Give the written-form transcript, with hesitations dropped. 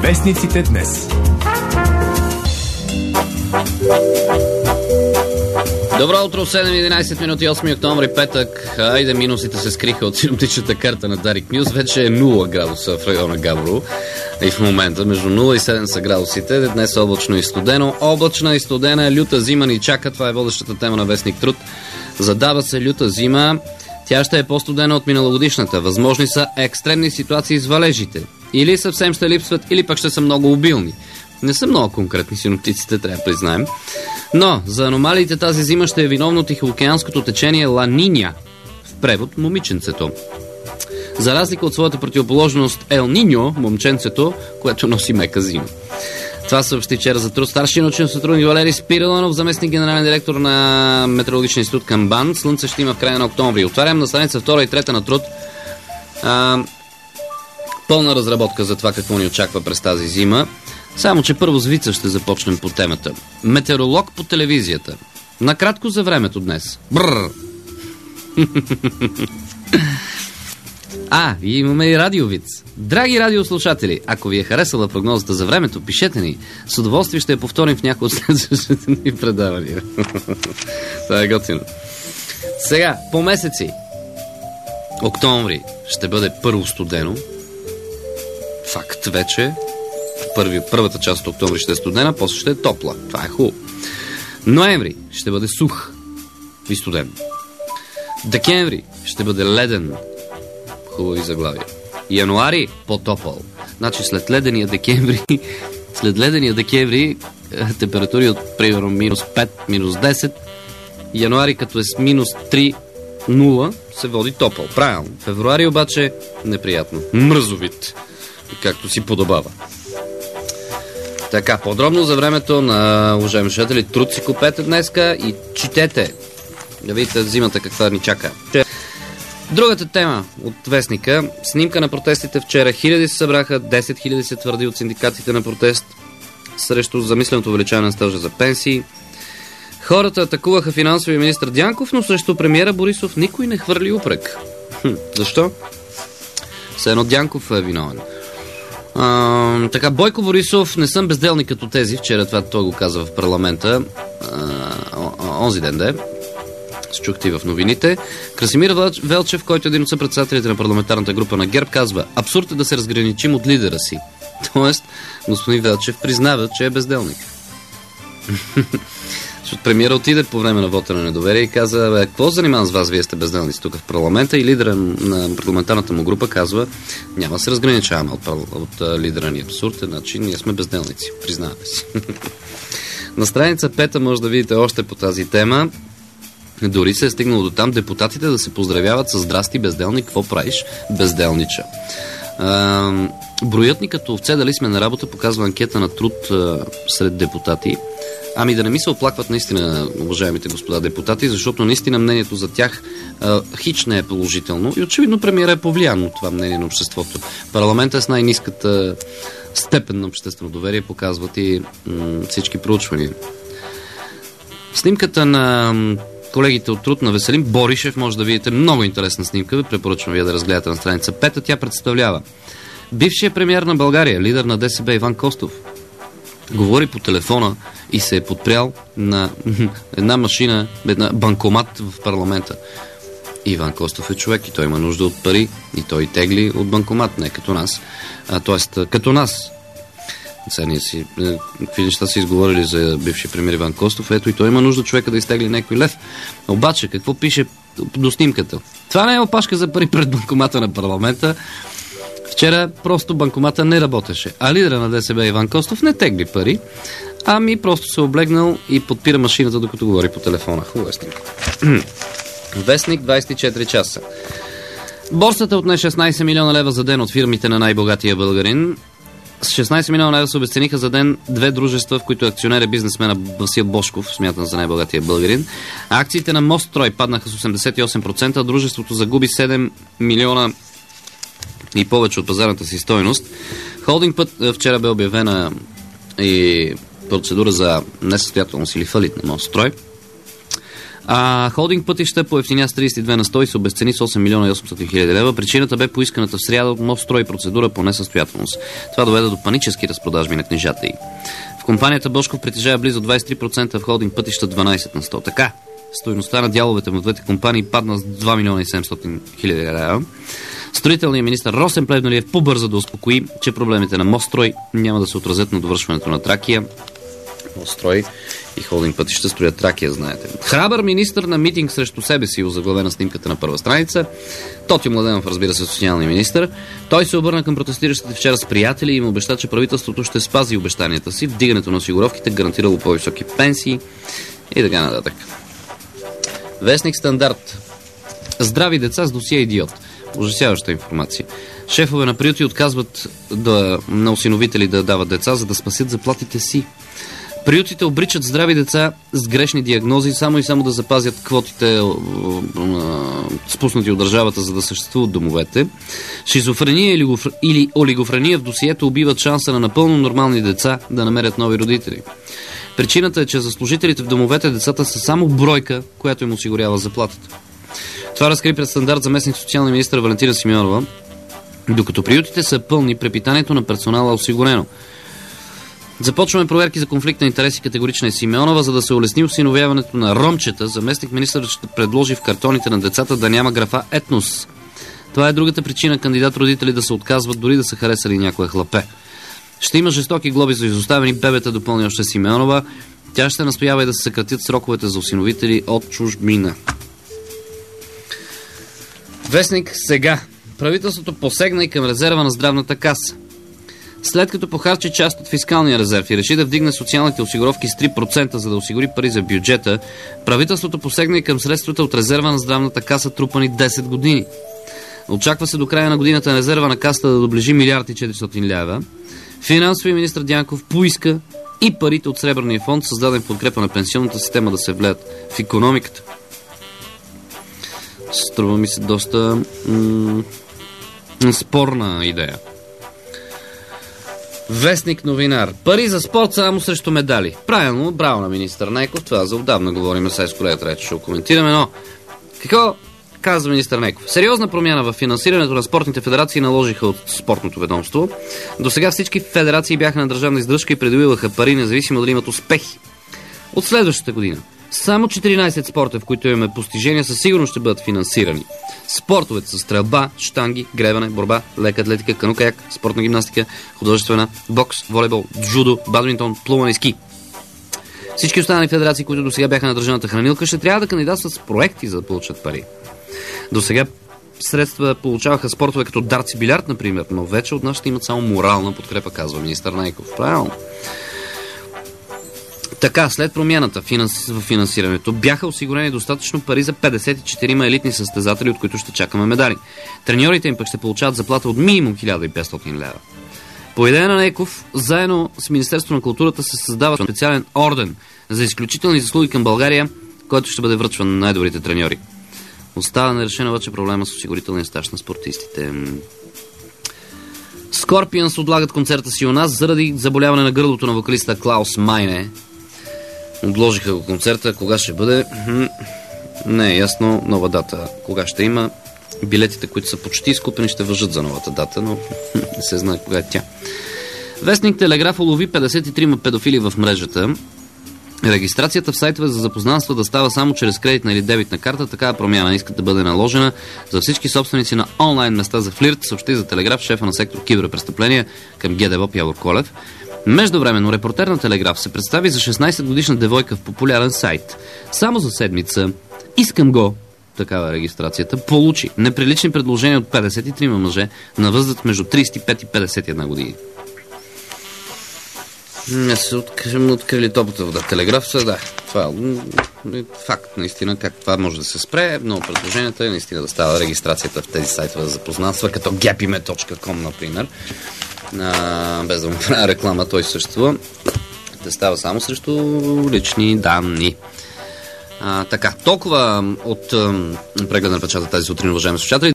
Вестниците днес. Добро утро, 7:11 минути, 8 октомври, петък. Айде, минусите се скриха от синоптичната карта на Дарик Нюз. Вече е 0 градуса в района Габрово. И в момента между 0 и 7 са градусите. Днес е облачно и студено. Облачна и студена, люта зима ни чака. Това е водещата тема на Вестник Труд. Задава се люта зима. Тя ще е по-студена от миналогодишната. Възможни са екстремни ситуации с валежите. Или съвсем ще липсват, или пък ще са много обилни. Не са много конкретни синоптиците, трябва да признаем. Но за аномалиите тази зима ще е виновно тихоокеанското течение Ла Ниня, в превод момиченцето. За разлика от своята противоположност Ел Ниньо, момченцето, което носи мека зима. Това съобщи вчера за Труд старши научен сътрудник Валери Спирилонов, заместник генерален директор на Метеорологичен институт към БАН. Слънце ще има в края на октомври. Отварям на страница 2 и 3 на Труд. Пълна разработка за това какво ни очаква през тази зима. Само, че първо с вица ще започнем по темата. Метеоролог по телевизията. Накратко за времето днес. Бррр. И имаме и радиовиц. Драги радиослушатели, ако ви е харесала прогнозата за времето, пишете ни. С удоволствие ще я повторим в някои от следващите ни предавания. Това е готино. Сега, по месеци. Октомври ще бъде първо студено. Факт вече. Първата част от октомври ще е студена, после ще е топла. Това е хубаво. Ноември ще бъде сух и студен. Декември ще бъде леден. Хубави заглавия. Януари по-топъл. Значи след ледения декември температури от примерно минус 5, минус 10. Януари като е с минус 3, 0 се води топъл. Правилно. Февруари обаче неприятно. Мръзовит. Както си подобава. Така, подробно за времето на уважаеми слушатели, Труд си купете днеска и четете. Да видите зимата каква ни чака. Другата тема от вестника. Снимка на протестите вчера. Хиляди се събраха, 10 000 се твърди от синдикатите на протест срещу замисленото увеличаване на стажа за пенсии. Хората атакуваха финансовия министър Дянков, но срещу премиера Борисов никой не хвърли упрек. Защо? Все едно Дянков е виновен. Така, Бойко Борисов, не съм безделник като тези. Вчера това той го каза в парламента. Онзи ден да е. Чухте и в новините. Красимир Велчев, който е един от съпредседателите на парламентарната група на ГЕРБ, казва: абсурд е да се разграничим от лидера си. Тоест, господин Велчев признава, че е безделник. Защото премиера отиде по време на вота на недоверие и каза: какво занимавам с вас, вие сте безделници тук в парламента, и лидера на парламентарната му група казва: няма да се разграничаваме от лидера ни. Абсурд е, значи ние сме безделници. Признаваме си. На страница 5 може да видите още по тази тема. Дори се е стигнало до там депутатите да се поздравяват с: здрасти, безделник, какво правиш, безделнича. Броят ни като овце дали сме на работа, показва анкета на Труд сред депутати. Да не ми се оплакват наистина уважаемите господа депутати, защото наистина мнението за тях хич не е положително и очевидно премиера е повлиян от това мнение на обществото. Парламентът е с най-ниската степен на обществено доверие, показват и всички проучвания. Снимката на колегите от Труд на Веселин Боришев, може да видите много интересна снимка, препоръчвам вие да разгледате на страница 5. Тя представлява бившия премиер на България, лидер на ДСБ Иван Костов. Говори по телефона и се е подпрял на една машина, банкомат в парламента. Иван Костов е човек и той има нужда от пари и той тегли от банкомат, не като нас. Тоест, като нас. Сега ние си, какви неща си изговорили за бившия премиер Иван Костов, ето и той има нужда човека да изтегли някой лев. Обаче, какво пише до снимката? Това не е опашка за пари пред банкомата на парламента. Вчера просто банкомата не работеше, а лидера на ДСБ Иван Костов не тегли пари, просто се облегнал и подпира машината, докато говори по телефона. Хубава снимка. Вестник 24 часа. Борсата отне 16 милиона лева за ден от фирмите на най-богатия българин. С 16 милиона лева се обесцениха за ден две дружества, в които акционер е бизнесмена Васил Божков, смятан за най-богатия българин. Акциите на Мострой паднаха с 88%, а дружеството загуби 7 милиона и повече от пазарната си стойност. Холдинг път вчера бе обявена и процедура за несъстоятелност или фалит на Мострой. Холдинг пътища поевтиня с 32 на 100 и се обезцени с 8 милиона и 800 хиляди лева. Причината бе поисканата в сряда от Мостстрой процедура по несъстоятелност. Това доведе до панически разпродажби на книжата й. В компанията Божков притежава близо 23%, в холдинг пътища 12 на 100. Така, стойността на дяловете в двете компании падна с 2 милиона и 700 хиляди лева. Строителният министър Росен Плевнелиев побърза да успокои, че проблемите на Мостстрой няма да се отразят на довършването на Тракия. Мостстрой и холдинг пътища строят Тракия, знаете. Храбър министър на митинг срещу себе си, озаглавена снимката на първа страница. Тоти Младенов, разбира се, социалния министър. Той се обърна към протестиращите вчера с приятели и им обеща, че правителството ще спази обещанията си. Вдигането на осигуровките гарантирало по-високи пенсии и така нататък. Вестник Стандарт. Здрави деца с досие идиот. Ужасяваща информация. Шефове на приюти отказват на осиновители да дават деца, за да спасят заплатите си. Приютите обричат здрави деца с грешни диагнози само и само да запазят квотите, спуснати от държавата, за да съществуват домовете. Шизофрения или олигофрения в досието убиват шанса на напълно нормални деца да намерят нови родители. Причината е, че за служителите в домовете децата са само бройка, която им осигурява заплатата. Това разкри пред Стандарт заместник социалния министър Валентина Симеонова. Докато приютите са пълни, препитанието на персонала е осигурено. Започваме проверки за конфликт на интереси, категорична е Симеонова, за да се улесни осиновяването на ромчета. Заместник министър ще предложи в картоните на децата да няма графа етнос. Това е другата причина кандидат-родители да се отказват, дори да са харесали някое хлапе. Ще има жестоки глоби за изоставени бебета, допълни още Симеонова. Тя ще настоява и да се съкратят сроковете за осиновители от чужбина. Вестник Сега. Правителството посегна и към резерва на здравната каса. След като похарчи част от фискалния резерв и реши да вдигне социалните осигуровки с 3%, за да осигури пари за бюджета, правителството посегна и към средствата от резерва на здравната каса, трупани 10 години. Очаква се до края на годината на резерва на касата да доближи 1 400 лева. Финансови министър Дянков поиска и парите от Сребърния фонд, създаден в подкрепа на пенсионната система, да се влеят в икономиката. Струва ми се доста спорна идея. Вестник Новинар. Пари за спорт само срещу медали. Правилно, браво на министър Нейков. Това за отдавна говорим, сега с колегата рече ще го коментираме, но какво казва министър Нейков? Сериозна промяна в финансирането на спортните федерации наложиха от спортното ведомство. До сега всички федерации бяха на държавна издръжка и придобиваха пари, независимо дали имат успехи. От следващата година само 14 спорта, в които имаме постижения, със сигурност ще бъдат финансирани. Спортовете са стрелба, щанги, гребане, борба, лека атлетика, кану-каяк, спортна гимнастика, художествена, бокс, волейбол, джудо, бадминтон, плуване и ски. Всички останали федерации, които до сега бяха на държавната хранилка, ще трябва да кандидатстват с проекти, за да получат пари. До сега средства получаваха спортове като дартс и билярд, например, но вече от нас ще имат само морална подкрепа, казва министър Нейков. Правилно. Така, след промяната в финансирането бяха осигурени достатъчно пари за 54 елитни състезатели, от които ще чакаме медали. Треньорите им пък ще получават заплата от минимум 1500 лева. По идея на Нейков, заедно с Министерството на културата се създава специален орден за изключителни заслуги към България, който ще бъде връчван на най-добрите треньори. Остава нерешен обаче проблема с осигурителния стаж на спортистите. Скорпионс отлагат концерта си у нас заради заболяване на гърлото на вокалиста Клаус Майне. Отложиха го концерта. Кога ще бъде? Не е ясно. Нова дата. Кога ще има? Билетите, които са почти изкупени, ще важат за новата дата, но не се знае кога е тя. Вестник Телеграф улови 53 педофили в мрежата. Регистрацията в сайтове за запознанства да става само чрез кредитна или дебитна карта. Такава промяна искат да бъде наложена за всички собственици на онлайн места за флирт, съобщи за Телеграф шефа на сектор киберпрестъпления към ГДБОП Явор Колев. Междувременно репортер на Телеграф се представи за 16-годишна девойка в популярен сайт. Само за седмица "Искам го", такава регистрацията, получи неприлични предложения от 53 мъже на възраст между 35 и 51 години. Не се открили топлата вода. Телеграф са, да. Това е факт, наистина, как това може да се спре. Но предложенията е наистина да става регистрацията в тези сайтове за запознанства, като gapime.com, например. Без да му правя реклама, той съществува. Да става само срещу лични данни. Така, толкова от прегледа на печата тази сутрин, уважаеми слушатели.